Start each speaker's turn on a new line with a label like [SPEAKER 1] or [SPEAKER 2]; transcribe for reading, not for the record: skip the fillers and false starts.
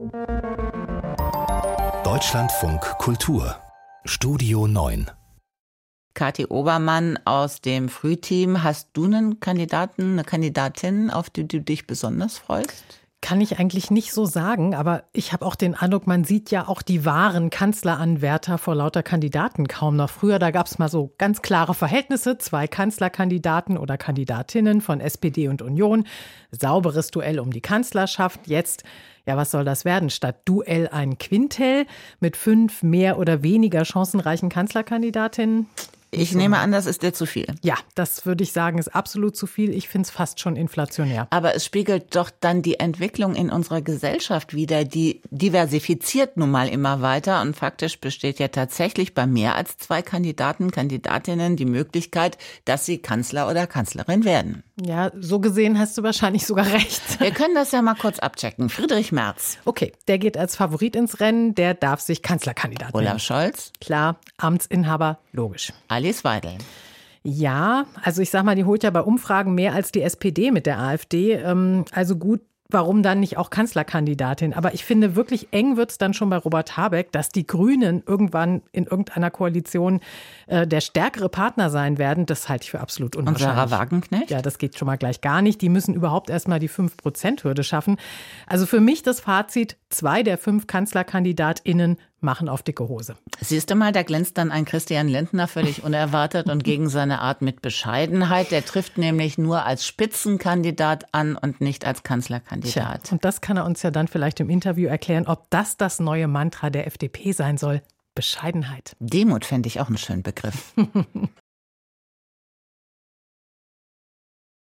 [SPEAKER 1] Deutschlandfunk Kultur Studio 9.
[SPEAKER 2] Kathi Obermann aus dem Frühteam. Hast du einen Kandidaten, eine Kandidatin, auf die du dich besonders freust?
[SPEAKER 3] Kann ich eigentlich nicht so sagen, aber ich habe auch den Eindruck, man sieht ja auch die wahren Kanzleranwärter vor lauter Kandidaten kaum noch. Früher, da gab es mal so ganz klare Verhältnisse, 2 Kanzlerkandidaten oder Kandidatinnen von SPD und Union, sauberes Duell um die Kanzlerschaft. Jetzt, ja, was soll das werden? Statt Duell ein Quintell mit 5 mehr oder weniger chancenreichen Kanzlerkandidatinnen.
[SPEAKER 2] Ich nehme an, das ist dir zu viel.
[SPEAKER 3] Ja, das würde ich sagen, ist absolut zu viel. Ich finde es fast schon inflationär.
[SPEAKER 2] Aber es spiegelt doch dann die Entwicklung in unserer Gesellschaft wider. Die diversifiziert nun mal immer weiter. Und faktisch besteht ja tatsächlich bei mehr als 2 Kandidaten, Kandidatinnen die Möglichkeit, dass sie Kanzler oder Kanzlerin werden.
[SPEAKER 3] Ja, so gesehen hast du wahrscheinlich sogar recht.
[SPEAKER 2] Wir können das ja mal kurz abchecken. Friedrich Merz.
[SPEAKER 3] Okay, der geht als Favorit ins Rennen. Der darf sich Kanzlerkandidat nennen.
[SPEAKER 2] Olaf Scholz.
[SPEAKER 3] Klar, Amtsinhaber, logisch.
[SPEAKER 2] Alice Weidel.
[SPEAKER 3] Ja, also ich sag mal, die holt ja bei Umfragen mehr als die SPD mit der AfD. Also gut, warum dann nicht auch Kanzlerkandidatin? Aber ich finde, wirklich eng wird's dann schon bei Robert Habeck, dass die Grünen irgendwann in irgendeiner Koalition der stärkere Partner sein werden. Das halte ich für absolut unwahrscheinlich.
[SPEAKER 2] Und Sarah Wagenknecht?
[SPEAKER 3] Ja, das geht schon mal gleich gar nicht. Die müssen überhaupt erst mal die 5%-Hürde schaffen. Also für mich das Fazit, 2 der 5 KanzlerkandidatInnen machen auf dicke Hose.
[SPEAKER 2] Siehst du mal, da glänzt dann ein Christian Lindner völlig unerwartet und gegen seine Art mit Bescheidenheit. Der trifft nämlich nur als Spitzenkandidat an und nicht als Kanzlerkandidat.
[SPEAKER 3] Tja, und das kann er uns ja dann vielleicht im Interview erklären, ob das neue Mantra der FDP sein soll. Bescheidenheit.
[SPEAKER 2] Demut fände ich auch einen schönen Begriff.